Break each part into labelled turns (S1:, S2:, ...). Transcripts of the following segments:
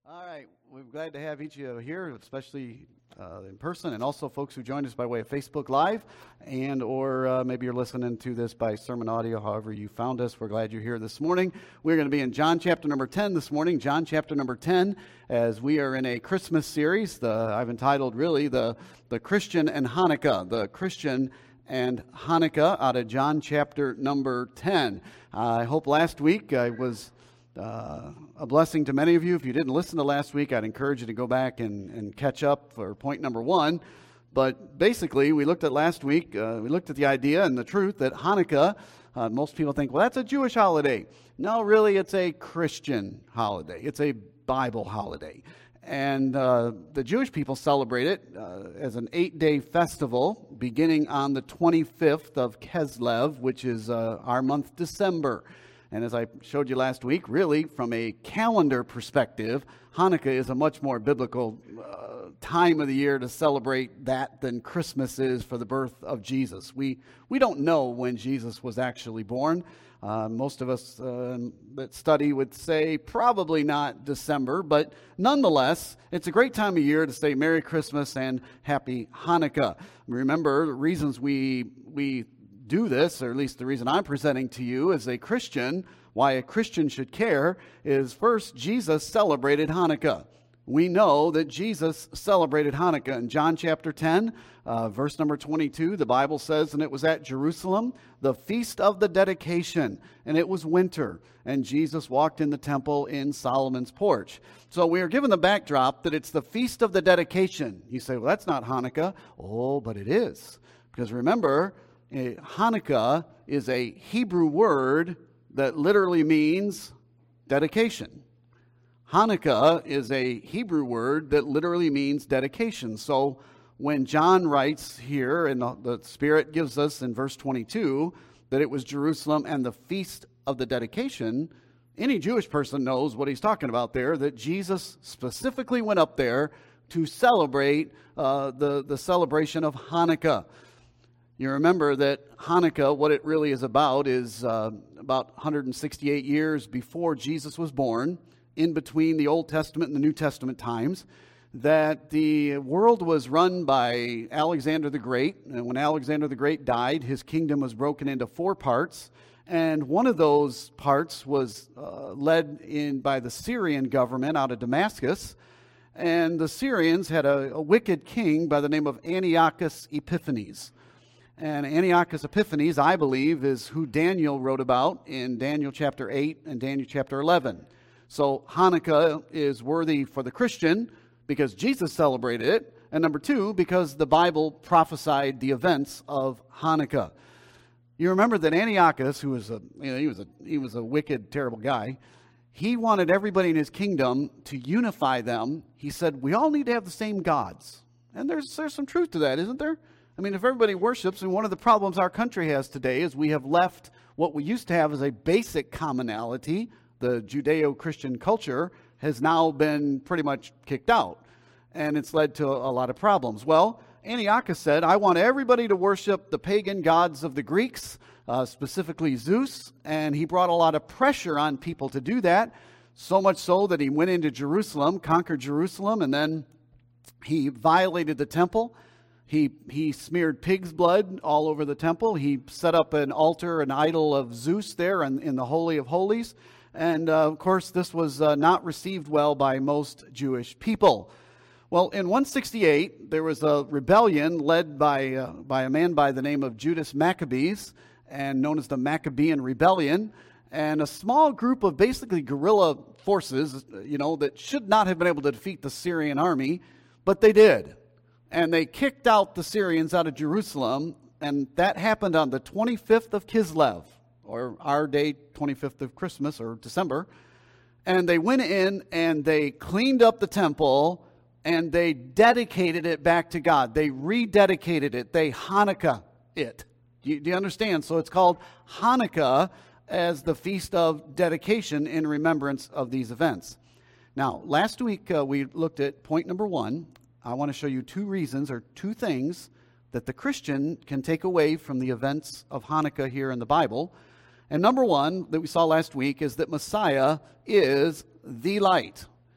S1: All right, we're glad to have each of you here, especially in person, and also folks who joined us by way of Facebook Live, and or maybe you're listening to this by sermon audio, however you found us. We're glad you're here this morning. We're going to be in John chapter number 10 this morning, John chapter number 10, as we are in a Christmas series. I've entitled, really, the Christian and Hanukkah, the Christian and Hanukkah, out of John chapter number 10. I hope last week I was a blessing to many of you. If you didn't listen to last week, I'd encourage you to go back and catch up for point number 1. But basically, we looked at last week, we looked at the idea and the truth that Hanukkah, most people think, well, that's a Jewish holiday. No, really, it's a Christian holiday. It's a Bible holiday. And the Jewish people celebrate it as an 8-day festival beginning on the 25th of Kislev, which is our month December. And as I showed you last week, really, from a calendar perspective, Hanukkah is a much more biblical time of the year to celebrate that than Christmas is for the birth of Jesus. We don't know when Jesus was actually born. Most of us that study would say probably not December, but nonetheless, it's a great time of year to say Merry Christmas and Happy Hanukkah. Remember, the reasons we do this, or at least the reason I'm presenting to you as a Christian, why a Christian should care, is first, Jesus celebrated Hanukkah. We know that Jesus celebrated Hanukkah. In John chapter 10, verse number 22, the Bible says, "And it was at Jerusalem, the feast of the dedication, and it was winter, and Jesus walked in the temple in Solomon's porch." So we are given the backdrop that it's the feast of the dedication. You say, well, that's not Hanukkah. Oh, but it is. Because remember, Hanukkah is a Hebrew word that literally means dedication. Hanukkah is a Hebrew word that literally means dedication. So when John writes here, and the Spirit gives us in verse 22, that it was Jerusalem and the feast of the dedication, any Jewish person knows what he's talking about there, that Jesus specifically went up there to celebrate the celebration of Hanukkah. You remember that Hanukkah, what it really is about about 168 years before Jesus was born, in between the Old Testament and the New Testament times, that the world was run by Alexander the Great. And when Alexander the Great died, his kingdom was broken into 4 parts. And one of those parts was led in by the Syrian government out of Damascus. And the Syrians had a wicked king by the name of Antiochus Epiphanes. And Antiochus Epiphanes, I believe, is who Daniel wrote about in Daniel chapter 8 and Daniel chapter 11. So Hanukkah is worthy for the Christian because Jesus celebrated it, and number 2, because the Bible prophesied the events of Hanukkah. You remember that Antiochus, who was he was a wicked, terrible guy, he wanted everybody in his kingdom to unify them. He said, we all need to have the same gods. And there's some truth to that, isn't there? I mean, if everybody worships, and one of the problems our country has today is we have left what we used to have as a basic commonality. The Judeo-Christian culture has now been pretty much kicked out, and it's led to a lot of problems. Well, Antiochus said, I want everybody to worship the pagan gods of the Greeks, specifically Zeus, and he brought a lot of pressure on people to do that, so much so that he went into Jerusalem, conquered Jerusalem, and then he violated the temple. He smeared pig's blood all over the temple. He set up an altar, an idol of Zeus there in the Holy of Holies. And, of course, this was not received well by most Jewish people. Well, in 168, there was a rebellion led by a man by the name of Judas Maccabees, and known as the Maccabean Rebellion. And a small group of basically guerrilla forces, that should not have been able to defeat the Syrian army, but they did. And they kicked out the Syrians out of Jerusalem, and that happened on the 25th of Kislev, or our day, 25th of Christmas, or December. And they went in and they cleaned up the temple, and they dedicated it back to God. They rededicated it. They Hanukkah it. Do you understand? So it's called Hanukkah as the feast of dedication in remembrance of these events. Now, last week we looked at point number 1. I want to show you 2 reasons or 2 things that the Christian can take away from the events of Hanukkah here in the Bible. And number 1 that we saw last week is that Messiah is the light.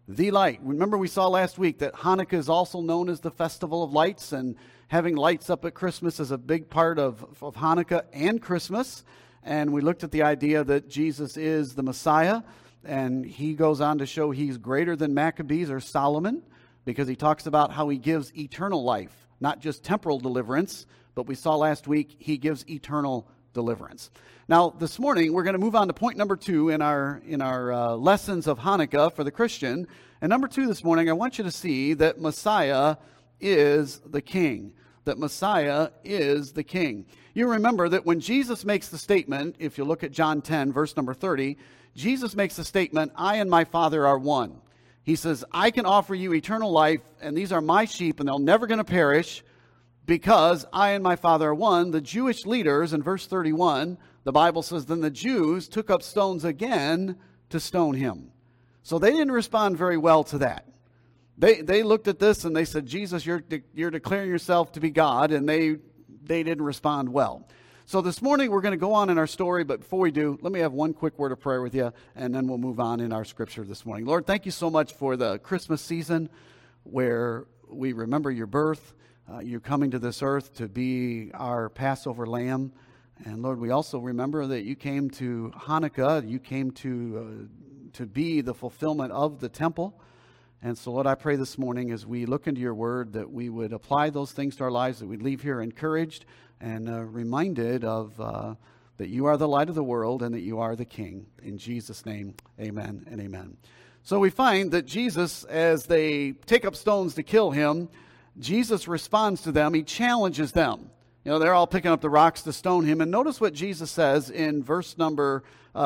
S1: the light. Remember we saw last week that Hanukkah is also known as the Festival of Lights, and having lights up at Christmas is a big part of Hanukkah and Christmas. And we looked at the idea that Jesus is the Messiah, and he goes on to show he's greater than Maccabees or Solomon, because he talks about how he gives eternal life, not just temporal deliverance, but we saw last week he gives eternal deliverance. Now, this morning, we're going to move on to point number 2 in our lessons of Hanukkah for the Christian. And number 2 this morning, I want you to see that Messiah is the King. That Messiah is the King. You remember that when Jesus makes the statement, if you look at John 10, verse number 30, Jesus makes the statement, I and my Father are one. He says, I can offer you eternal life, and these are my sheep, and they're never going to perish, because I and my Father are one. The Jewish leaders, in verse 31, the Bible says, then the Jews took up stones again to stone him. So they didn't respond very well to that. They looked at this and they said, Jesus, you're declaring yourself to be God, and they didn't respond well. So this morning we're going to go on in our story, but before we do, let me have one quick word of prayer with you, and then we'll move on in our scripture this morning. Lord, thank you so much for the Christmas season where we remember your birth. You're coming to this earth to be our Passover lamb. And Lord, we also remember that you came to Hanukkah. You came to be the fulfillment of the temple. And so, Lord, I pray this morning as we look into your word that we would apply those things to our lives, that we'd leave here encouraged and reminded of that you are the light of the world and that you are the King. In Jesus' name, amen and amen. So we find that Jesus, as they take up stones to kill him, Jesus responds to them. He challenges them. You know, they're all picking up the rocks to stone him. And notice what Jesus says in verse number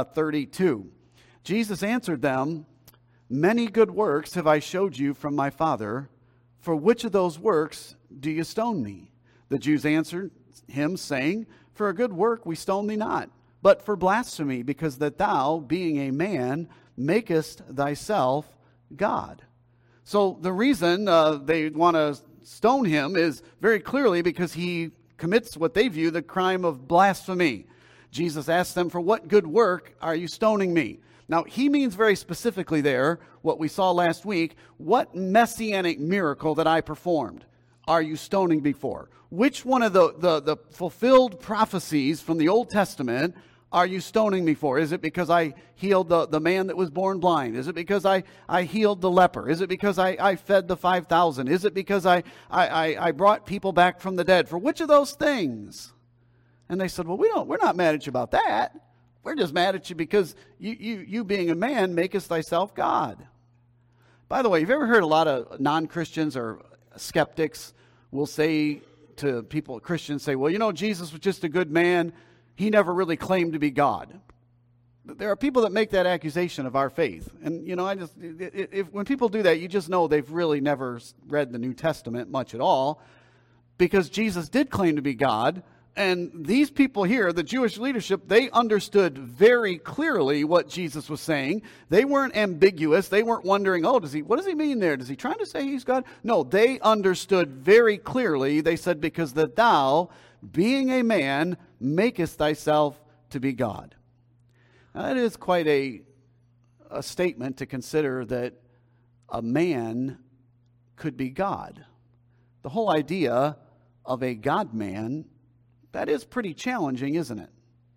S1: 32. Jesus answered them, many good works have I showed you from my Father. For which of those works do you stone me? The Jews answered him, saying, for a good work we stone thee not, but for blasphemy, because that thou, being a man, makest thyself God. So the reason they want to stone him is very clearly because he commits what they view the crime of blasphemy. Jesus asked them, for what good work are you stoning me? Now, he means very specifically there, what we saw last week, what messianic miracle that I performed are you stoning me for? Which one of the fulfilled prophecies from the Old Testament are you stoning me for? Is it because I healed the man that was born blind? Is it because I healed the leper? Is it because I fed the 5,000? Is it because I brought people back from the dead? For which of those things? And they said, well, we're not mad at you about that. We're just mad at you because you being a man makest thyself God. By the way, have you ever heard a lot of non-Christians or skeptics will say to people, Christians say, well, Jesus was just a good man. He never really claimed to be God. There are people that make that accusation of our faith. And, when people do that, you just know they've really never read the New Testament much at all, because Jesus did claim to be God. And these people here, the Jewish leadership, they understood very clearly what Jesus was saying. They weren't ambiguous. They weren't wondering, what does he mean there? Is he trying to say he's God? No, they understood very clearly. They said, because that thou, being a man, makest thyself to be God. Now, that is quite a statement to consider, that a man could be God. The whole idea of a God-man, that is pretty challenging, isn't it?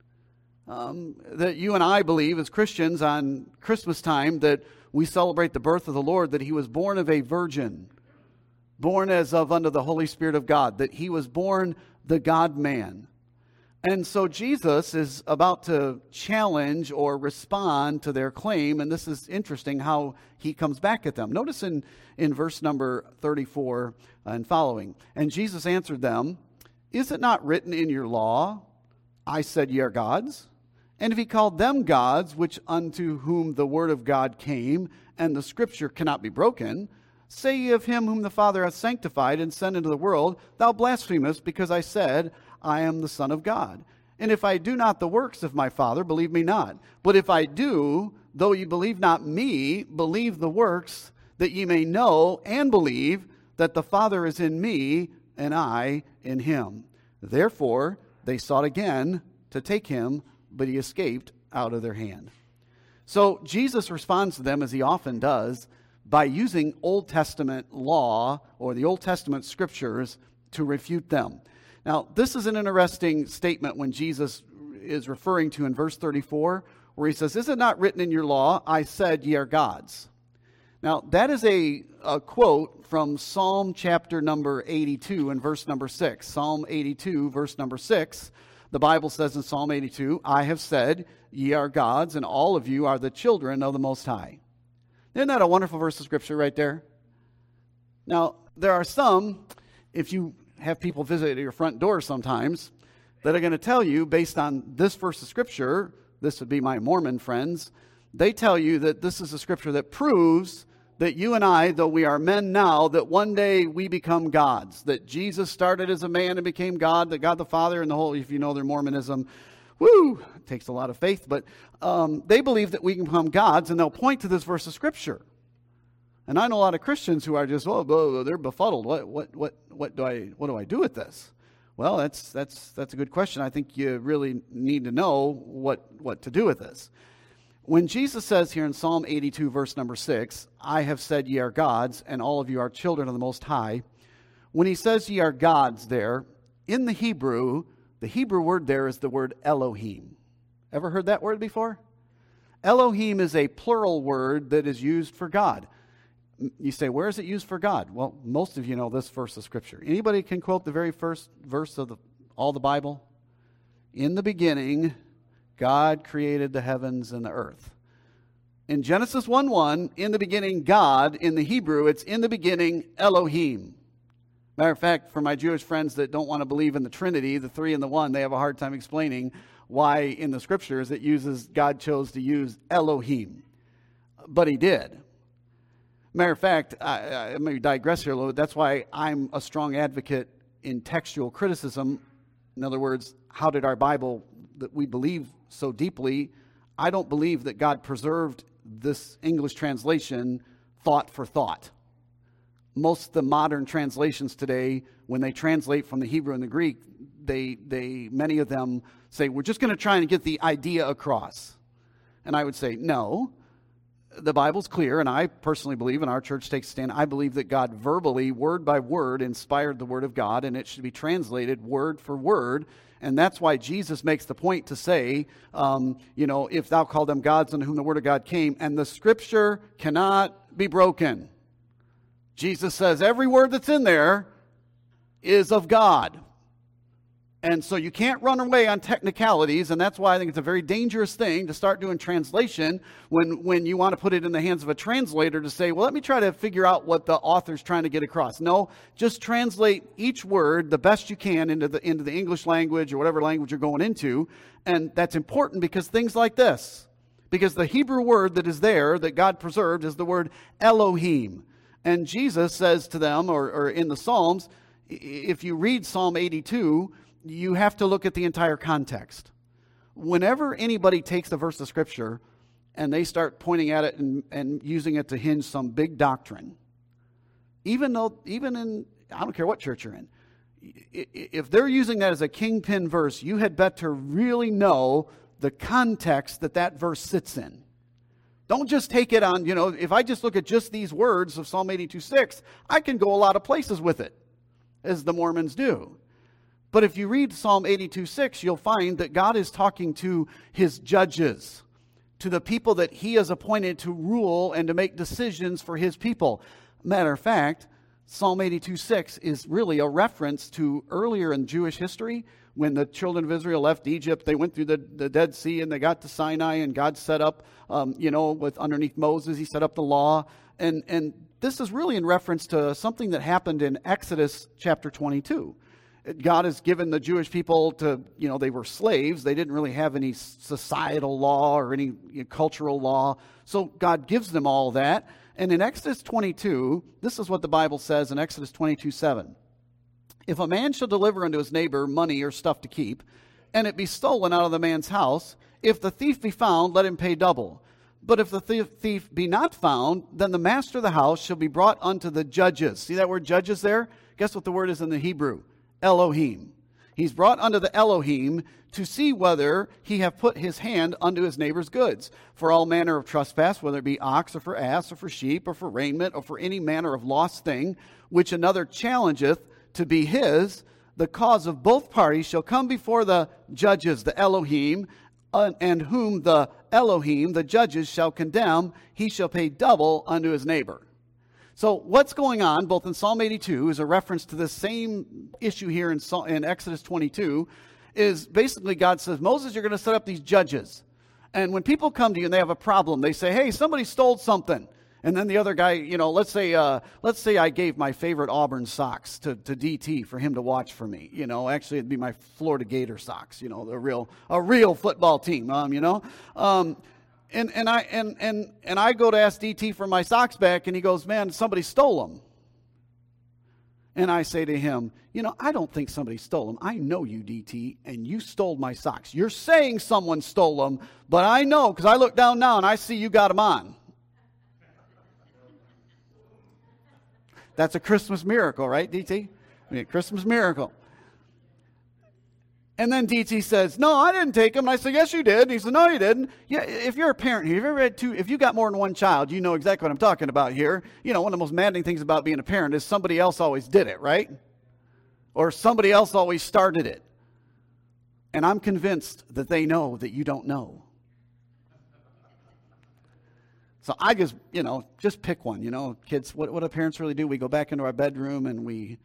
S1: That you and I believe as Christians on Christmas time that we celebrate the birth of the Lord, that he was born of a virgin, born as of unto the Holy Spirit of God, that he was born the God-man. And so Jesus is about to challenge or respond to their claim, and this is interesting how he comes back at them. Notice in verse number 34 and following, and Jesus answered them, is it not written in your law, I said ye are gods? And if he called them gods, which unto whom the word of God came, and the scripture cannot be broken, say ye of him whom the Father hath sanctified and sent into the world, thou blasphemest, because I said, I am the Son of God. And if I do not the works of my Father, believe me not. But if I do, though ye believe not me, believe the works, that ye may know and believe that the Father is in me, and I in him. Therefore they sought again to take him, but he escaped out of their hand. So Jesus responds to them, as he often does, by using Old Testament law or the Old Testament scriptures to refute them. Now, this is an interesting statement when Jesus is referring to in verse 34, where he says, "Is it not written in your law, I said ye are gods?" Now, that is a quote from Psalm chapter number 82 and verse number 6. Psalm 82, verse number 6. The Bible says in Psalm 82, "I have said, ye are gods, and all of you are the children of the Most High." Isn't that a wonderful verse of Scripture right there? Now, there are some, if you have people visit at your front door sometimes, that are going to tell you, based on this verse of Scripture, this would be my Mormon friends, they tell you that this is a Scripture that proves that you and I, though we are men now, that one day we become gods, that Jesus started as a man and became God, that God the Father and the whole, if you know their Mormonism, it takes a lot of faith, but they believe that we can become gods, and they'll point to this verse of Scripture. And I know a lot of Christians who are just, they're befuddled. What do I do with this? Well, that's a good question. I think you really need to know what to do with this. When Jesus says here in Psalm 82, verse number 6, "I have said ye are gods, and all of you are children of the Most High," when he says ye are gods there, in the Hebrew word there is the word Elohim. Ever heard that word before? Elohim is a plural word that is used for God. You say, where is it used for God? Well, most of you know this verse of Scripture. Anybody can quote the very first verse of all the Bible? "In the beginning, God created the heavens and the earth." In Genesis 1:1, in the beginning, God, in the Hebrew, it's in the beginning, Elohim. Matter of fact, for my Jewish friends that don't want to believe in the Trinity, the three and the one, they have a hard time explaining why in the Scriptures God chose to use Elohim. But he did. Matter of fact, I may digress here a little bit. That's why I'm a strong advocate in textual criticism. In other words, how did our Bible that we believe so deeply, I don't believe that God preserved this English translation thought for thought. Most of the modern translations today, when they translate from the Hebrew and the Greek, many of them say, we're just going to try and get the idea across. And I would say, no. The Bible's clear, and I personally believe, and our church takes a stand, I believe that God verbally, word by word, inspired the Word of God, and it should be translated word for word. And that's why Jesus makes the point to say, if thou call them gods unto whom the Word of God came, and the Scripture cannot be broken. Jesus says every word that's in there is of God. And so you can't run away on technicalities, and that's why I think it's a very dangerous thing to start doing translation when you want to put it in the hands of a translator to say, well, let me try to figure out what the author's trying to get across. No, just translate each word the best you can into the English language or whatever language you're going into, and that's important because things like this. Because the Hebrew word that is there, that God preserved, is the word Elohim. And Jesus says to them, or in the Psalms, if you read Psalm 82, you have to look at the entire context. Whenever anybody takes a verse of Scripture and they start pointing at it and using it to hinge some big doctrine, even in, I don't care what church you're in, if they're using that as a kingpin verse, you had better really know the context that verse sits in. Don't just take it on, if I just look at just these words of Psalm 82:6, I can go a lot of places with it, as the Mormons do. But if you read Psalm 82:6, you'll find that God is talking to his judges, to the people that he has appointed to rule and to make decisions for his people. Matter of fact, Psalm 82:6 is really a reference to earlier in Jewish history when the children of Israel left Egypt. They went through the Dead Sea and they got to Sinai, and God set up, with underneath Moses, he set up the law. And this is really in reference to something that happened in Exodus chapter 22. God has given the Jewish people they were slaves. They didn't really have any societal law or any cultural law. So God gives them all that. And in Exodus 22, this is what the Bible says in Exodus 22:7. If a man shall deliver unto his neighbor money or stuff to keep, and it be stolen out of the man's house, if the thief be found, let him pay double. But if the thief be not found, then the master of the house shall be brought unto the judges. See that word judges there? Guess what the word is in the Hebrew? Elohim. He's brought unto the Elohim to see whether he have put his hand unto his neighbor's goods. For all manner of trespass, whether it be ox or for ass or for sheep or for raiment or for any manner of lost thing, which another challengeth to be his, the cause of both parties shall come before the judges, the Elohim, and whom the Elohim, the judges, shall condemn, he shall pay double unto his neighbor. So what's going on, both in Psalm 82, is a reference to this same issue here in Exodus 22, is basically God says, Moses, you're going to set up these judges. And when people come to you and they have a problem, they say, hey, somebody stole something. And then the other guy, let's say I gave my favorite Auburn socks to DT for him to watch for me. Actually it'd be my Florida Gator socks, a real football team, And I go to ask DT for my socks back, and he goes, man, somebody stole them. And I say to him, I don't think somebody stole them. I know you, DT, and you stole my socks. You're saying someone stole them, but I know because I look down now and I see you got them on. That's a Christmas miracle, right, DT? Christmas miracle. And then DT says, no, I didn't take them. And I said, yes, you did. And he said, no, you didn't. Yeah, if you're a parent here, if you got more than one child, you know exactly what I'm talking about here. One of the most maddening things about being a parent is somebody else always did it, right? Or somebody else always started it. And I'm convinced that they know that you don't know. So I just pick one, kids, what do parents really do? We go back into our bedroom and we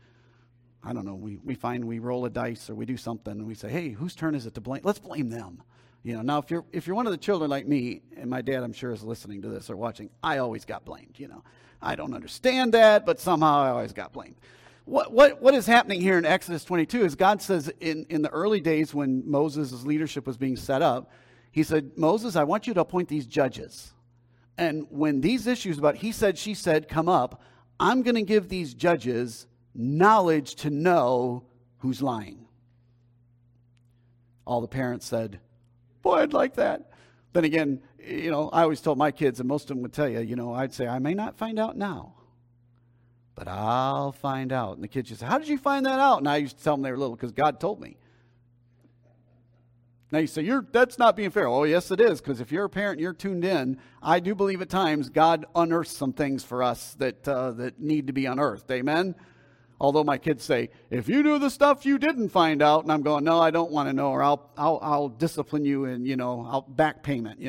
S1: roll a dice or we do something and we say, hey, whose turn is it to blame? Let's blame them. Now if you're one of the children like me, and my dad I'm sure is listening to this or watching, I always got blamed, I don't understand that, but somehow I always got blamed. What is happening here in Exodus 22 is God says in the early days when Moses' leadership was being set up, he said, Moses, I want you to appoint these judges. And when these issues about he said, she said come up, I'm going to give these judges knowledge to know who's lying. All the parents said, boy, I'd like that. Then again, I always told my kids, and most of them would tell you, I'd say, I may not find out now, but I'll find out. And the kids just say, how did you find that out? And I used to tell them they were little because God told me. Now you say, that's not being fair. Oh, yes, it is, because if you're a parent and you're tuned in, I do believe at times God unearths some things for us that need to be unearthed. Amen? Although my kids say, if you knew the stuff you didn't find out, and I'm going, no, I don't want to know, or I'll discipline you and, I'll back payment,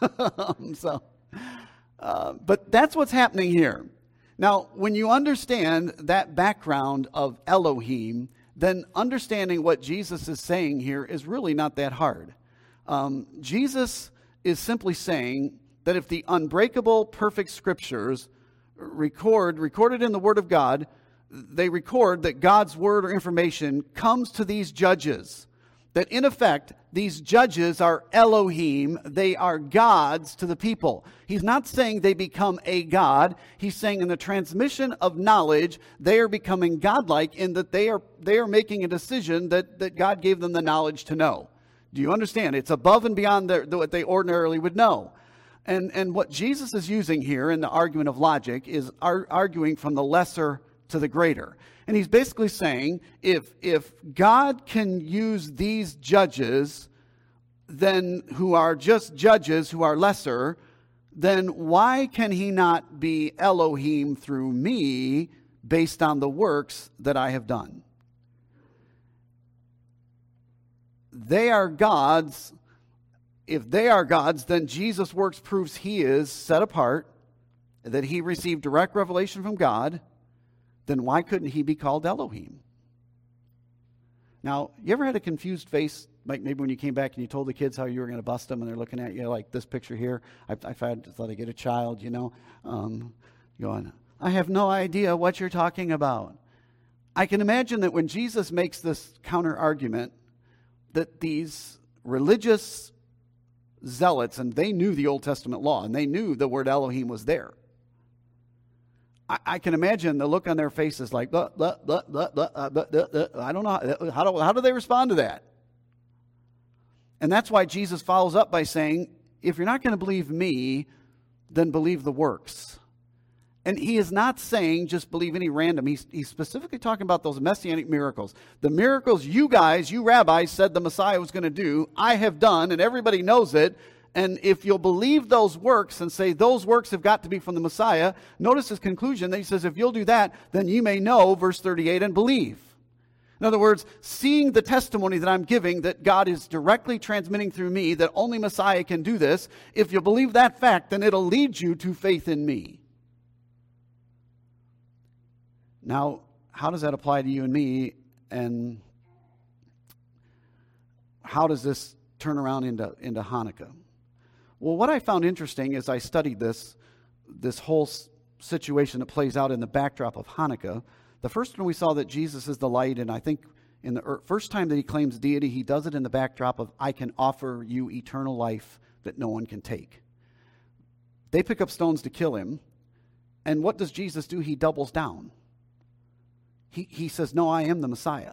S1: but that's what's happening here. Now, when you understand that background of Elohim, then understanding what Jesus is saying here is really not that hard. Jesus is simply saying that if the unbreakable, perfect scriptures recorded in the Word of God, they record that God's word or information comes to these judges. That in effect, these judges are Elohim, they are gods to the people. He's not saying they become a god. He's saying in the transmission of knowledge, they are becoming godlike in that they are making a decision that God gave them the knowledge to know. Do you understand? It's above and beyond what they ordinarily would know. And what Jesus is using here in the argument of logic is arguing from the lesser to the greater. And he's basically saying, if God can use these judges, then who are just judges who are lesser, then why can he not be Elohim through me based on the works that I have done? They are gods. If they are gods, then Jesus' works proves he is set apart, that he received direct revelation from God. Then why couldn't he be called Elohim? Now, you ever had a confused face, like maybe when you came back and you told the kids how you were going to bust them and they're looking at you like this picture here? I thought I get a child, going, I have no idea what you're talking about. I can imagine that when Jesus makes this counter argument, that these religious zealots, and they knew the Old Testament law, and they knew the word Elohim was there. I can imagine the look on their faces like, I don't know, how do they respond to that? And that's why Jesus follows up by saying, if you're not going to believe me, then believe the works. And he is not saying just believe any random. He's specifically talking about those messianic miracles. The miracles you rabbis, said the Messiah was going to do, I have done, and everybody knows it. And if you'll believe those works and say those works have got to be from the Messiah, notice his conclusion that he says, if you'll do that, then you may know, verse 38, and believe. In other words, seeing the testimony that I'm giving, that God is directly transmitting through me, that only Messiah can do this, if you believe that fact, then it'll lead you to faith in me. Now, how does that apply to you and me? And how does this turn around into Hanukkah? Well, what I found interesting as I studied this whole situation that plays out in the backdrop of Hanukkah, the first one we saw that Jesus is the light, and I think in the first time that he claims deity, he does it in the backdrop of, I can offer you eternal life that no one can take. They pick up stones to kill him, and what does Jesus do? He doubles down. He says, no, I am the Messiah.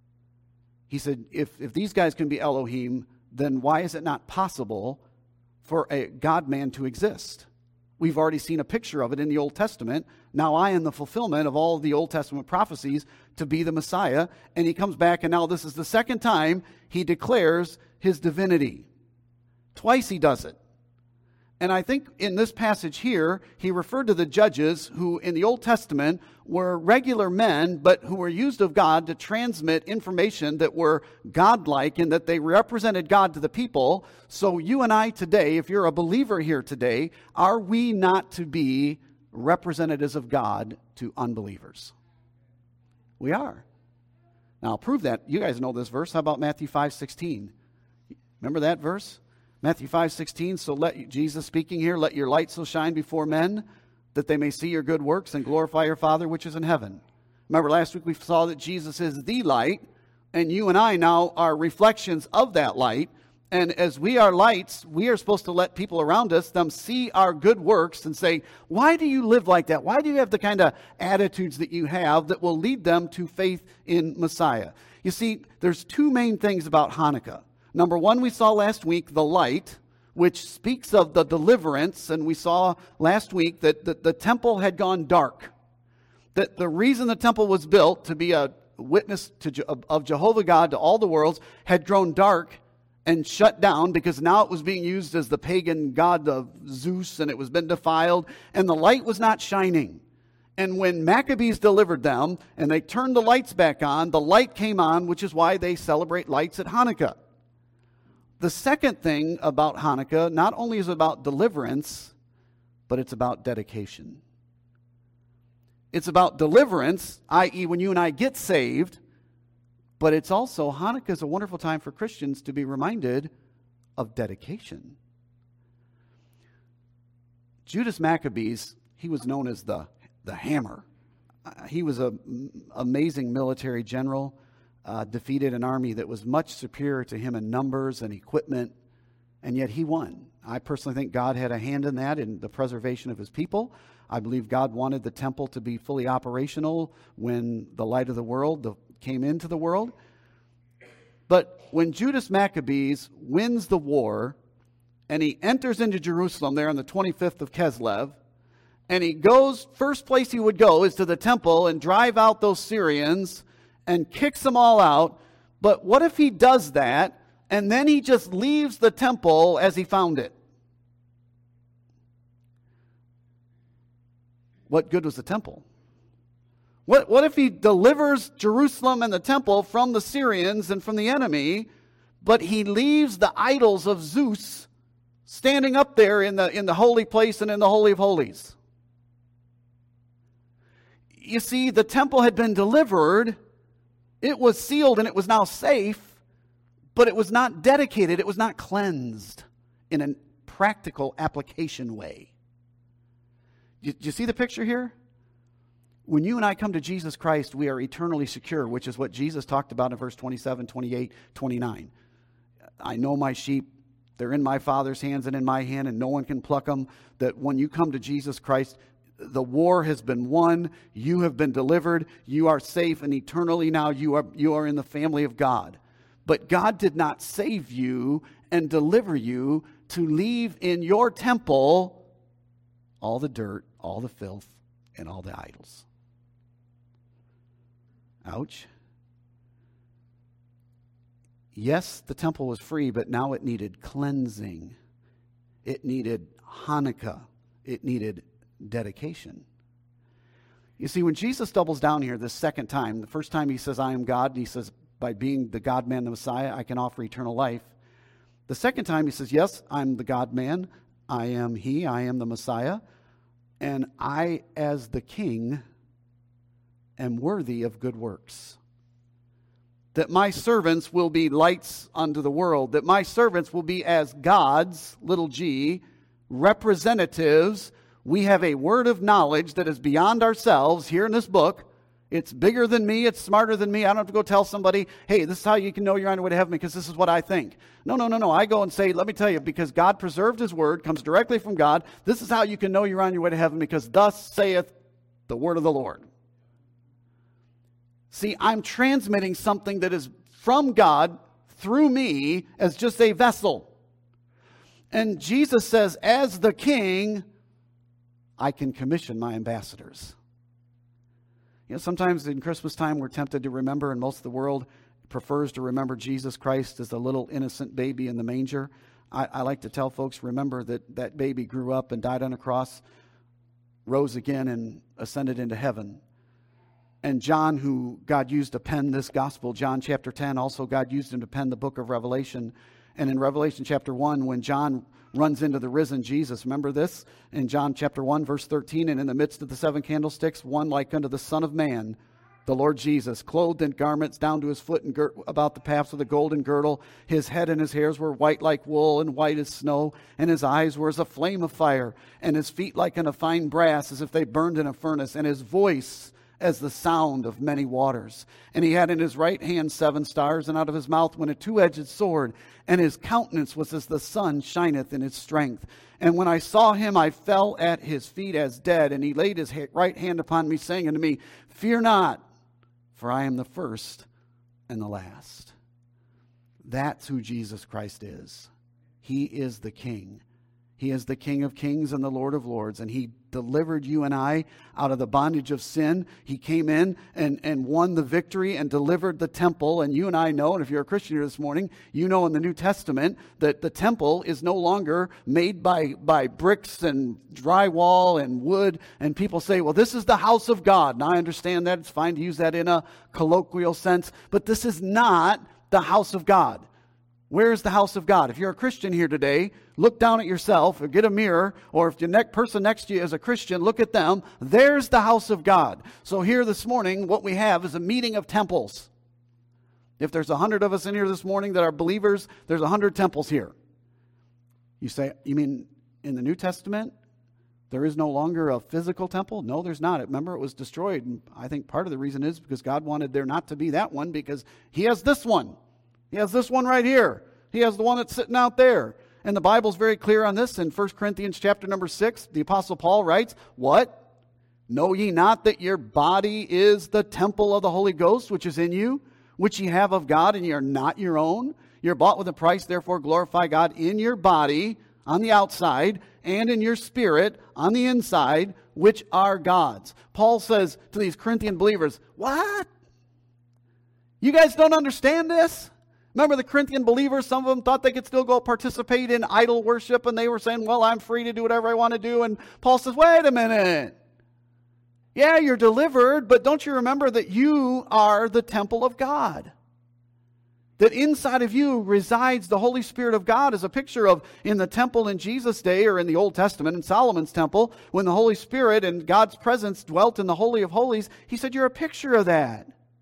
S1: He said, if these guys can be Elohim, then why is it not possible for a God-man to exist? We've already seen a picture of it in the Old Testament. Now I am the fulfillment of all of the Old Testament prophecies to be the Messiah. And he comes back, and now this is the second time he declares his divinity. Twice he does it. And I think in this passage here, he referred to the judges who in the Old Testament were regular men, but who were used of God to transmit information that were godlike and that they represented God to the people. So you and I today, if you're a believer here today, are we not to be representatives of God to unbelievers? We are. Now I'll prove that. You guys know this verse. How about Matthew 5:16? Remember that verse? Matthew 5:16, so Jesus speaking here, let your light so shine before men that they may see your good works and glorify your Father which is in heaven. Remember last week we saw that Jesus is the light, and you and I now are reflections of that light. And as we are lights, we are supposed to let people around us, them see our good works and say, why do you live like that? Why do you have the kind of attitudes that you have that will lead them to faith in Messiah? You see, there's two main things about Hanukkah. Number one, we saw last week the light, which speaks of the deliverance. And we saw last week that the temple had gone dark. That the reason the temple was built, to be a witness of Jehovah God to all the worlds, had grown dark and shut down because now it was being used as the pagan god of Zeus, and it was been defiled, and the light was not shining. And when Maccabees delivered them and they turned the lights back on, the light came on, which is why they celebrate lights at Hanukkah. The second thing about Hanukkah, not only is it about deliverance, but it's about dedication. It's about deliverance, i.e. when you and I get saved, but it's also, Hanukkah is a wonderful time for Christians to be reminded of dedication. Judas Maccabees, he was known as the Hammer. He was an amazing military general. Defeated an army that was much superior to him in numbers and equipment, and yet he won. I personally think God had a hand in that, in the preservation of his people. I believe God wanted the temple to be fully operational when the light of the world came into the world. But when Judas Maccabees wins the war, and he enters into Jerusalem there on the 25th of Kislev, and he goes, first place he would go is to the temple and drive out those Syrians and kicks them all out. But what if he does that and then he just leaves the temple as he found it? What good was the temple? What if he delivers Jerusalem and the temple from the Syrians and from the enemy, but he leaves the idols of Zeus standing up there in the holy place and in the Holy of Holies? You see, the temple had been delivered. It was sealed and it was now safe, but it was not dedicated. It was not cleansed in a practical application way. Do you see the picture here? When you and I come to Jesus Christ, we are eternally secure, which is what Jesus talked about in verse 27, 28, 29. I know my sheep. They're in my Father's hands and in my hand, and no one can pluck them. That when you come to Jesus Christ, the war has been won. You have been delivered. You are safe, and eternally now you are in the family of God. But God did not save you and deliver you to leave in your temple all the dirt, all the filth, and all the idols. Ouch. Yes, the temple was free, but now it needed cleansing. It needed Hanukkah. It needed dedication. You see, when Jesus doubles down here the second time, the first time he says, I am God, and he says, by being the God-man, the Messiah, I can offer eternal life. The second time he says, yes, I'm the God-man, I am he, I am the Messiah, and I, as the king, am worthy of good works. That my servants will be lights unto the world, that my servants will be as God's, little g, representatives. We have a word of knowledge that is beyond ourselves here in this book. It's bigger than me. It's smarter than me. I don't have to go tell somebody, hey, this is how you can know you're on your way to heaven because this is what I think. No. I go and say, let me tell you, because God preserved his word, comes directly from God. This is how you can know you're on your way to heaven because thus saith the word of the Lord. See, I'm transmitting something that is from God through me as just a vessel. And Jesus says, as the king, I can commission my ambassadors. You know, sometimes in Christmas time we're tempted to remember, and most of the world prefers to remember Jesus Christ as the little innocent baby in the manger. I like to tell folks, remember that that baby grew up and died on a cross, rose again and ascended into heaven. And John, who God used to pen this gospel, John chapter 10, also God used him to pen the book of Revelation. And in Revelation chapter 1, when John runs into the risen Jesus, remember this? In John chapter 1, verse 13, and in the midst of the seven candlesticks, one like unto the Son of Man, the Lord Jesus, clothed in garments down to his foot and girt about the paps with a golden girdle. His head and his hairs were white like wool and white as snow, and his eyes were as a flame of fire, and his feet like unto fine brass, as if they burned in a furnace, and his voice as the sound of many waters. And he had in his right hand 7 stars, and out of his mouth went a 2-edged sword, and his countenance was as the sun shineth in its strength. And when I saw him, I fell at his feet as dead, and he laid his right hand upon me, saying unto me, Fear not, for I am the first and the last. That's who Jesus Christ is. He is the King. He is the King of kings and the Lord of lords, and he delivered you and I out of the bondage of sin. He came in and won the victory and delivered the temple. And you and I know, and if you're a Christian here this morning, you know in the New Testament that the temple is no longer made by bricks and drywall and wood. And people say, well, this is the house of God. And I understand that. It's fine to use that in a colloquial sense. But this is not the house of God. Where is the house of God? If you're a Christian here today, look down at yourself or get a mirror, or if the person next to you is a Christian, look at them. There's the house of God. So here this morning, what we have is a meeting of temples. If there's 100 of us in here this morning that are believers, there's 100 temples here. You say, you mean in the New Testament, there is no longer a physical temple? No, there's not. Remember, it was destroyed. And I think part of the reason is because God wanted there not to be that one, because he has this one. He has this one right here. He has the one that's sitting out there. And the Bible's very clear on this. In 1 Corinthians chapter number 6, the Apostle Paul writes, what? Know ye not that your body is the temple of the Holy Ghost, which is in you, which ye have of God, and ye are not your own? You're bought with a price, therefore glorify God in your body, on the outside, and in your spirit, on the inside, which are God's. Paul says to these Corinthian believers, what? You guys don't understand this? Remember the Corinthian believers, some of them thought they could still go participate in idol worship, and they were saying, well, I'm free to do whatever I want to do. And Paul says, wait a minute. Yeah, you're delivered, but don't you remember that you are the temple of God? That inside of you resides the Holy Spirit of God, is a picture of in the temple in Jesus' day, or in the Old Testament, in Solomon's temple, when the Holy Spirit and God's presence dwelt in the Holy of Holies. He said, you're a picture of that.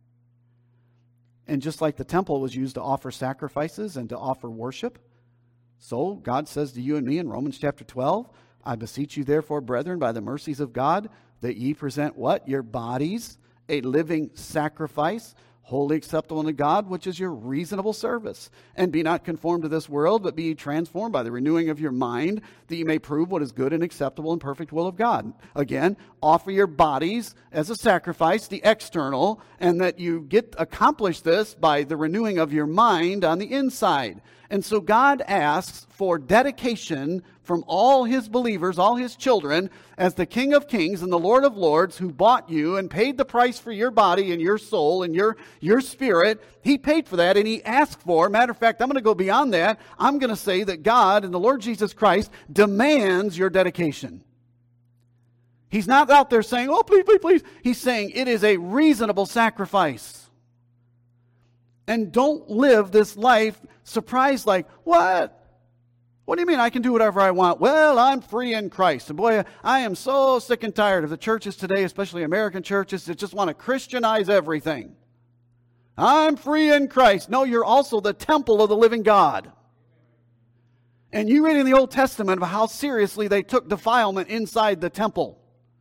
S1: And just like the temple was used to offer sacrifices and to offer worship, so God says to you and me in Romans chapter 12, I beseech you therefore, brethren, by the mercies of God, that ye present what? Your bodies, a living sacrifice, wholly acceptable unto God, which is your reasonable service. And be not conformed to this world, but be ye transformed by the renewing of your mind, that ye may prove what is good and acceptable and perfect will of God. Again, offer your bodies as a sacrifice, the external, and that you accomplish this by the renewing of your mind on the inside. And so God asks for dedication from all his believers, all his children, as the King of Kings and the Lord of Lords, who bought you and paid the price for your body and your soul and your spirit. He paid for that, and he asked for. Matter of fact, I'm going to go beyond that. I'm going to say that God and the Lord Jesus Christ demands your dedication. He's not out there saying, oh, please, please, please. He's saying it is a reasonable sacrifice. And don't live this life surprised like, what? What do you mean I can do whatever I want? Well, I'm free in Christ. And boy, I am so sick and tired of the churches today, especially American churches, that just want to Christianize everything. I'm free in Christ. No, you're also the temple of the living God. And you read in the Old Testament of how seriously they took defilement inside the temple.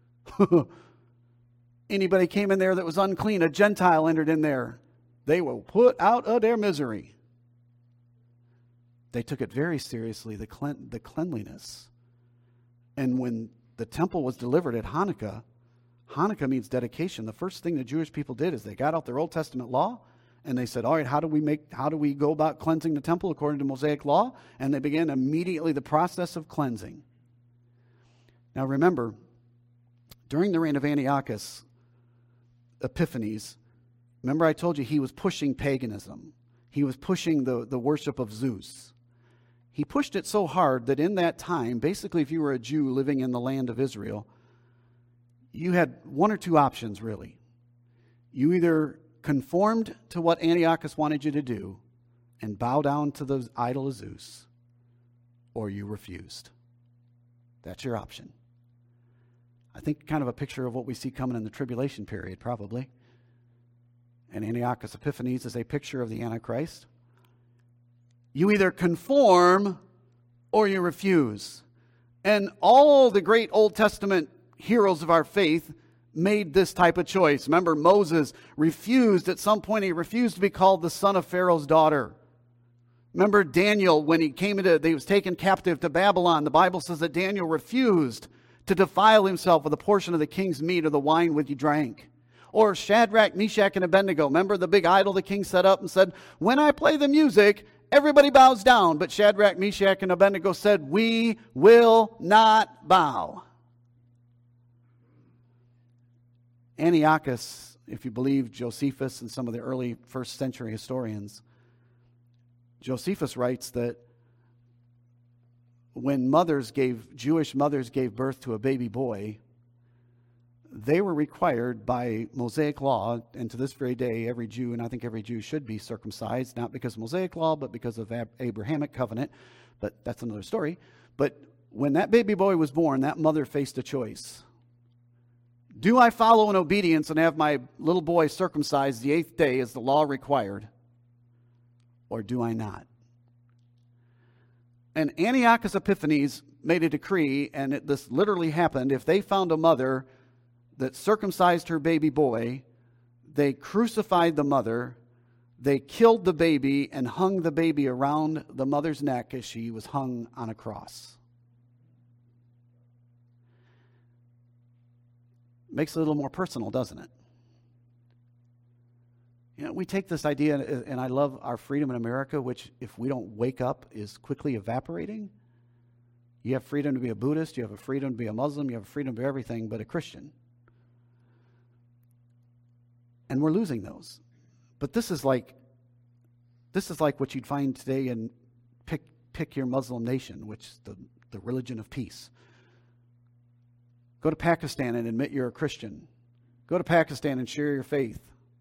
S1: Anybody came in there that was unclean, a Gentile entered in there, they were put out of their misery. They took it very seriously, the cleanliness. And when the temple was delivered at Hanukkah, Hanukkah means dedication. The first thing the Jewish people did is they got out their Old Testament law and they said, all right, how do we go about cleansing the temple according to Mosaic law? And they began immediately the process of cleansing. Now remember, during the reign of Antiochus Epiphanes, remember I told you he was pushing paganism. He was pushing the worship of Zeus. He pushed it so hard that in that time, basically if you were a Jew living in the land of Israel, you had one or two options really. You either conformed to what Antiochus wanted you to do and bow down to the idol of Zeus, or you refused. That's your option. I think kind of a picture of what we see coming in the tribulation period, probably. And Antiochus Epiphanes is a picture of the Antichrist. You either conform or you refuse. And all the great Old Testament heroes of our faith made this type of choice. Remember, Moses refused at some point. He refused to be called the son of Pharaoh's daughter. Remember Daniel, when he was taken captive to Babylon. The Bible says that Daniel refused to defile himself with a portion of the king's meat or the wine which he drank. Or Shadrach, Meshach, and Abednego. Remember the big idol the king set up and said, when I play the music, everybody bows down. But Shadrach, Meshach, and Abednego said, we will not bow. Antiochus, if you believe Josephus and some of the early first century historians, Josephus writes that when Jewish mothers gave birth to a baby boy, they were required by Mosaic law, and to this very day, every Jew, and I think every Jew should be circumcised, not because of Mosaic law, but because of Abrahamic covenant, but that's another story. But when that baby boy was born, that mother faced a choice. Do I follow in obedience and have my little boy circumcised the 8th day as the law required, or do I not? And Antiochus Epiphanes made a decree, and this literally happened. If they found a mother that circumcised her baby boy, they crucified the mother, they killed the baby, and hung the baby around the mother's neck as she was hung on a cross. Makes it a little more personal, doesn't it? You know, we take this idea, and I love our freedom in America, which, if we don't wake up, is quickly evaporating. You have freedom to be a Buddhist, you have a freedom to be a Muslim, you have a freedom to be everything but a Christian. And we're losing those. But this is like what you'd find today in pick your Muslim nation, which is the religion of peace. Go to Pakistan and admit you're a Christian. Go to Pakistan and share your faith.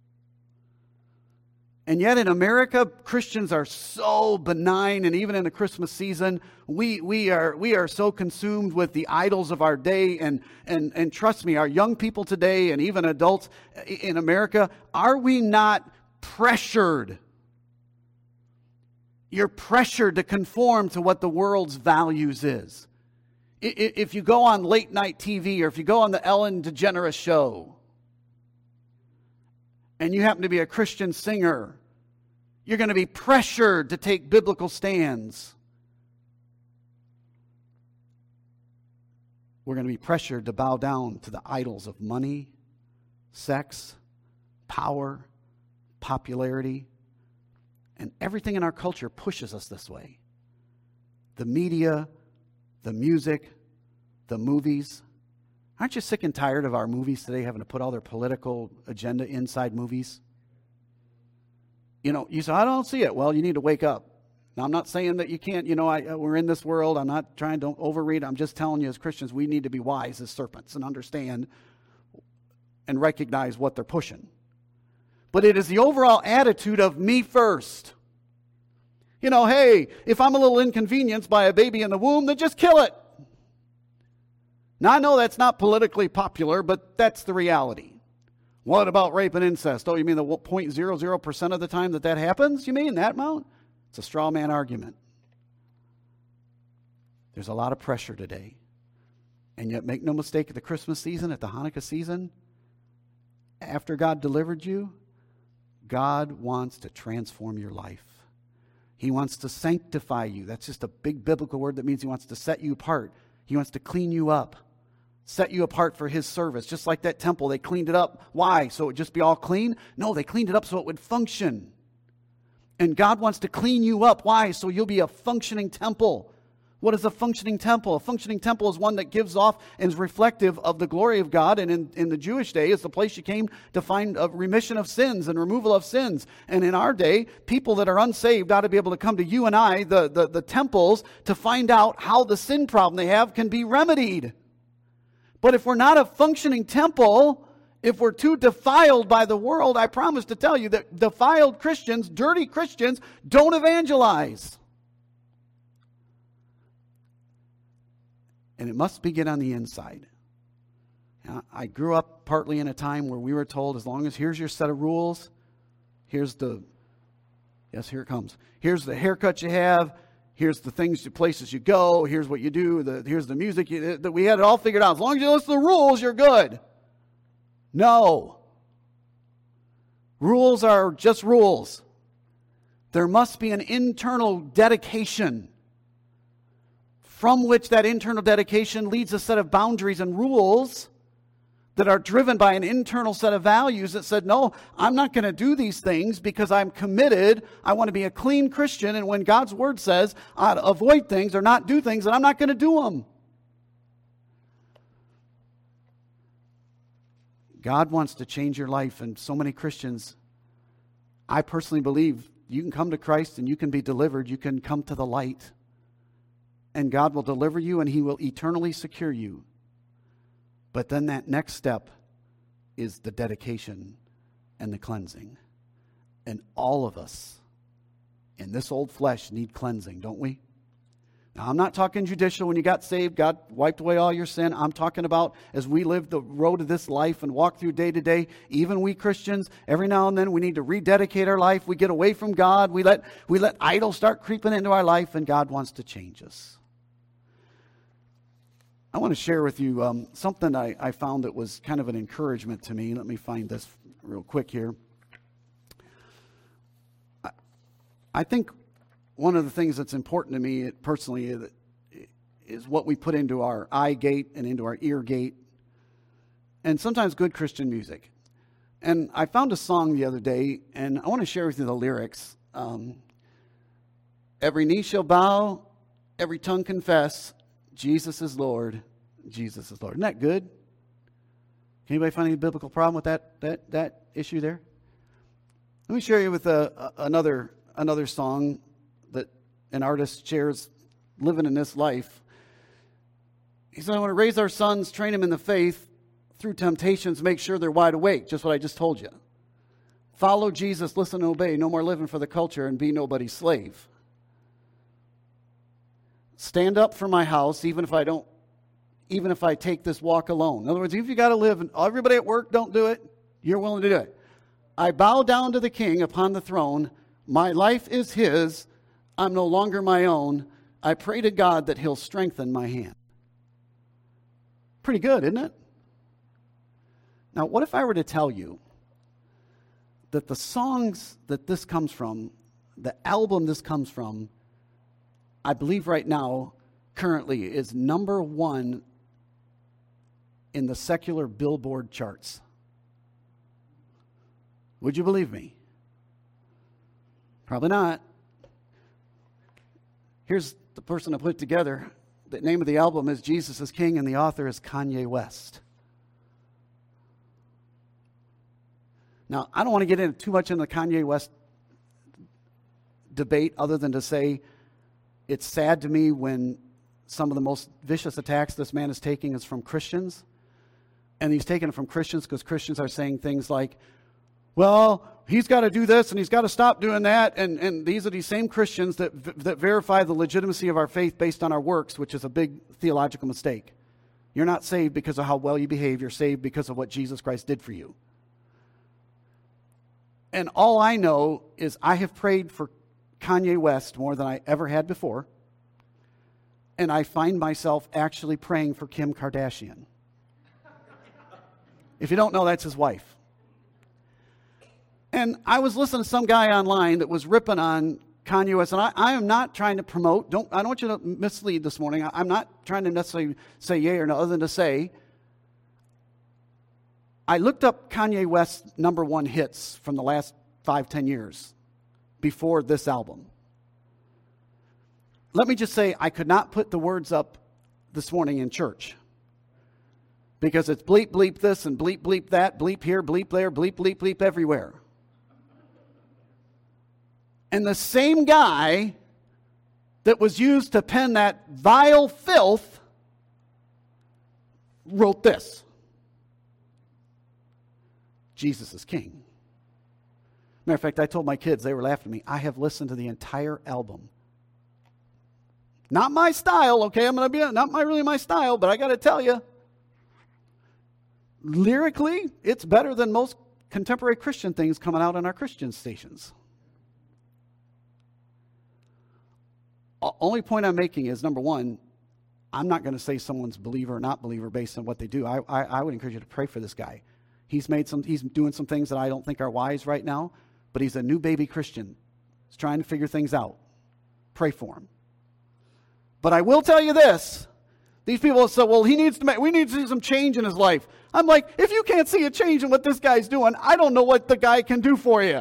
S1: And yet in America, Christians are so benign, and even in the Christmas season, we are so consumed with the idols of our day, and trust me, our young people today and even adults in America, are we not pressured? You're pressured to conform to what the world's values is. If you go on late night TV, or if you go on the Ellen DeGeneres show, and you happen to be a Christian singer, you're going to be pressured to take biblical stands. We're going to be pressured to bow down to the idols of money, sex, power, popularity, and everything in our culture pushes us this way. The media, the music, the movies. Aren't you sick and tired of our movies today having to put all their political agenda inside movies? You know, you say, I don't see it. Well, you need to wake up. Now, I'm not saying that you can't, we're in this world. I'm not trying to overread. I'm just telling you as Christians, we need to be wise as serpents and understand and recognize what they're pushing. But it is the overall attitude of me first. You know, hey, if I'm a little inconvenienced by a baby in the womb, then just kill it. Now, I know that's not politically popular, but that's the reality. What about rape and incest? Oh, you mean the 0.00% of the time that happens? You mean that amount? It's a straw man argument. There's a lot of pressure today. And yet, make no mistake, at the Christmas season, at the Hanukkah season, after God delivered you, God wants to transform your life. He wants to sanctify you. That's just a big biblical word that means He wants to set you apart. He wants to clean you up, set you apart for His service. Just like that temple, they cleaned it up. Why? So it would just be all clean? No, they cleaned it up so it would function. And God wants to clean you up. Why? So you'll be a functioning temple. What is a functioning temple? A functioning temple is one that gives off and is reflective of the glory of God. And in the Jewish day, it's the place you came to find a remission of sins and removal of sins. And in our day, people that are unsaved ought to be able to come to you and I, the temples, to find out how the sin problem they have can be remedied. But if we're not a functioning temple, if we're too defiled by the world, I promise to tell you that defiled Christians, dirty Christians, don't evangelize. And it must begin on the inside. I grew up partly in a time where we were told, as long as here's your set of rules, here it comes. Here's the haircut you have, here's the things, the places you go, here's what you do, here's the music. That we had it all figured out. As long as you listen to the rules, you're good. No. Rules are just rules. There must be an internal dedication from which that internal dedication leads a set of boundaries and rules that are driven by an internal set of values that said, no, I'm not going to do these things because I'm committed. I want to be a clean Christian. And when God's word says I avoid things or not do things, then I'm not going to do them. God wants to change your life, and so many Christians, I personally believe you can come to Christ and you can be delivered. You can come to the light, and God will deliver you and He will eternally secure you. But then that next step is the dedication and the cleansing. And all of us in this old flesh need cleansing, don't we? Now, I'm not talking judicial. When you got saved, God wiped away all your sin. I'm talking about as we live the road of this life and walk through day to day, even we Christians, every now and then we need to rededicate our life. We get away from God. We let idols start creeping into our life, and God wants to change us. I want to share with you something I found that was kind of an encouragement to me. Let me find this real quick here. I think one of the things that's important to me personally is what we put into our eye gate and into our ear gate, and sometimes good Christian music. And I found a song the other day, and I want to share with you the lyrics. Every knee shall bow, every tongue confess, Jesus is Lord, Jesus is Lord. Isn't that good? Can anybody find any biblical problem with that issue there? Let me share you with another song that an artist shares living in this life. He said, I want to raise our sons, train them in the faith, through temptations, make sure they're wide awake, just what I just told you. Follow Jesus, listen and obey, no more living for the culture and be nobody's slave. Stand up for my house, even if I take this walk alone. In other words, if you got to live, and everybody at work don't do it, you're willing to do it. I bow down to the King upon the throne. My life is His. I'm no longer my own. I pray to God that He'll strengthen my hand. Pretty good, isn't it? Now, what if I were to tell you that the songs that this comes from, the album this comes from, I believe right now, currently, is number 1 in the secular Billboard charts? Would you believe me? Probably not. Here's the person I put together, The name of the album is Jesus is King, and the author is Kanye West. Now, I don't want to get into too much in the Kanye West debate other than to say it's sad to me when some of the most vicious attacks this man is taking is from Christians. And he's taking it from Christians because Christians are saying things like, well, he's got to do this and he's got to stop doing that. And these are these same Christians that verify the legitimacy of our faith based on our works, which is a big theological mistake. You're not saved because of how well you behave. You're saved because of what Jesus Christ did for you. And all I know is I have prayed for Kanye West more than I ever had before. And I find myself actually praying for Kim Kardashian. If you don't know, that's his wife. And I was listening to some guy online that was ripping on Kanye West. And I am not trying to promote. I don't want you to mislead this morning. I'm not trying to necessarily say yay or no, other than to say, I looked up Kanye West's number one hits from the last 5-10 years before this album. Let me just say, I could not put the words up this morning in church because it's bleep, bleep this and bleep, bleep that, bleep here, bleep there, bleep, bleep, bleep everywhere. And the same guy that was used to pen that vile filth wrote this. Jesus is King. Matter of fact, I told my kids, they were laughing at me, I have listened to the entire album. Not my style, okay? I'm going to be really my style, but I got to tell you, lyrically, it's better than most contemporary Christian things coming out on our Christian stations. Only point I'm making is, number one, I'm not going to say someone's believer or not believer based on what they do. I would encourage you to pray for this guy. He's doing some things that I don't think are wise right now, but he's a new baby Christian. He's trying to figure things out. Pray for him. But I will tell you this. These people say, well, we need to see some change in his life. I'm like, if you can't see a change in what this guy's doing, I don't know what the guy can do for you.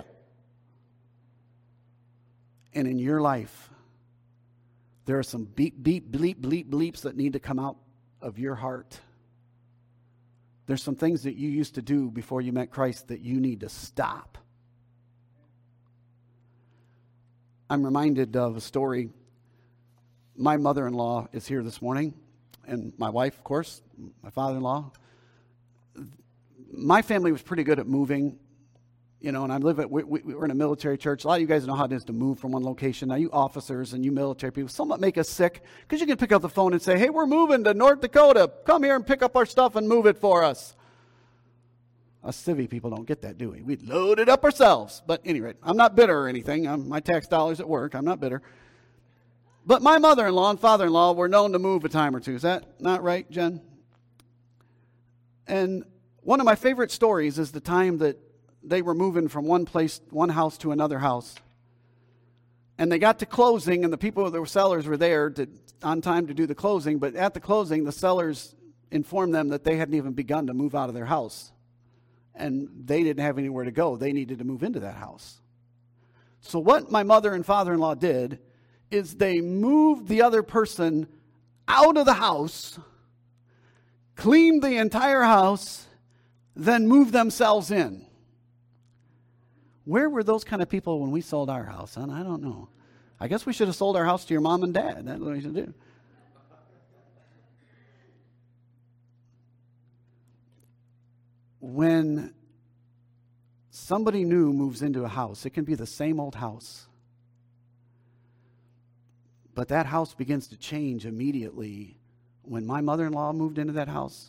S1: And in your life, there are some beep, beep, bleep, bleep, bleeps that need to come out of your heart. There's some things that you used to do before you met Christ that you need to stop. I'm reminded of a story. My mother-in-law is here this morning, and my wife, of course, my father-in-law. My family was pretty good at moving, and we're in a military church. A lot of you guys know how it is to move from one location. Now, you officers and you military people somewhat make us sick because you can pick up the phone and say, hey, we're moving to North Dakota. Come here and pick up our stuff and move it for us. Us civvy people don't get that, do we? We load it up ourselves. But anyway, I'm not bitter or anything. My tax dollars at work. I'm not bitter. But my mother-in-law and father-in-law were known to move a time or two. Is that not right, Jen? And one of my favorite stories is the time that they were moving from one house to another house. And they got to closing, and the people that were sellers were there on time to do the closing. But at the closing, the sellers informed them that they hadn't even begun to move out of their house. And they didn't have anywhere to go. They needed to move into that house. So what my mother and father-in-law did is they moved the other person out of the house, cleaned the entire house, then moved themselves in. Where were those kind of people when we sold our house, son? I don't know. I guess we should have sold our house to your mom and dad. That's what we should do. When somebody new moves into a house, it can be the same old house. But that house begins to change immediately. When my mother-in-law moved into that house,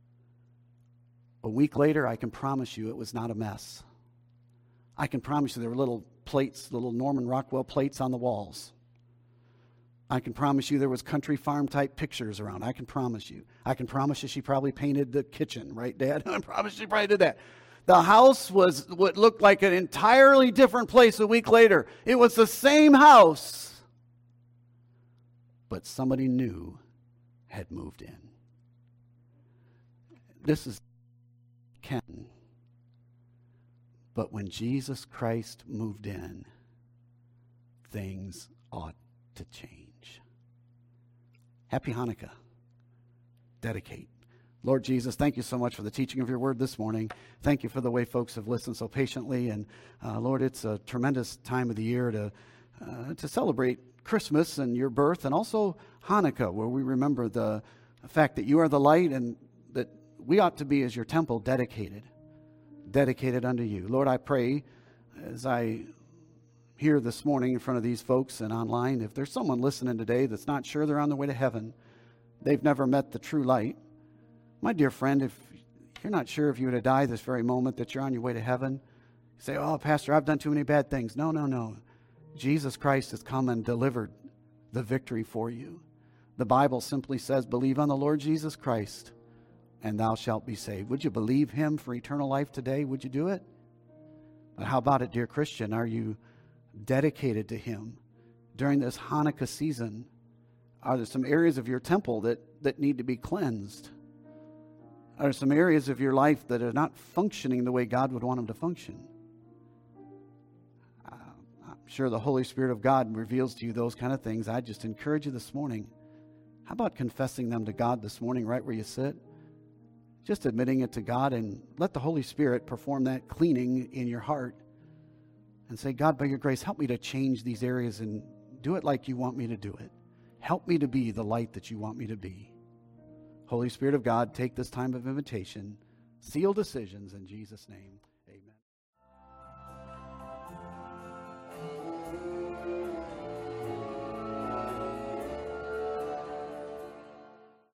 S1: a week later, I can promise you it was not a mess. I can promise you there were little plates, little Norman Rockwell plates on the walls. I can promise you there was country farm type pictures around. I can promise you. I can promise you she probably painted the kitchen, right, Dad? I promise she probably did that. The house was what looked like an entirely different place a week later. It was the same house, but somebody new had moved in. This is Ken. But when Jesus Christ moved in, things ought to change. Happy Hanukkah. Dedicate. Lord Jesus, thank you so much for the teaching of your word this morning. Thank you for the way folks have listened so patiently. And Lord, it's a tremendous time of the year to celebrate Christmas and your birth, and also Hanukkah, where we remember the fact that you are the light and that we ought to be as your temple dedicated unto you. Lord, I pray as I here this morning in front of these folks and online, if there's someone listening today that's not sure they're on their way to heaven, they've never met the true light. My dear friend, if you're not sure if you were to die this very moment that you're on your way to heaven, you say, oh, Pastor, I've done too many bad things. No. Jesus Christ has come and delivered the victory for you. The Bible simply says, believe on the Lord Jesus Christ, and thou shalt be saved. Would you believe him for eternal life today? Would you do it? But how about it, dear Christian? Are you dedicated to him during this Hanukkah season? Are there some areas of your temple that need to be cleansed? Are there some areas of your life that are not functioning the way God would want them to function? I'm sure the Holy Spirit of God reveals to you those kind of things. I just encourage you this morning. How about confessing them to God this morning right where you sit? Just admitting it to God, and let the Holy Spirit perform that cleaning in your heart. And say, God, by your grace, help me to change these areas and do it like you want me to do it. Help me to be the light that you want me to be. Holy Spirit of God, take this time of invitation, seal decisions in Jesus' name.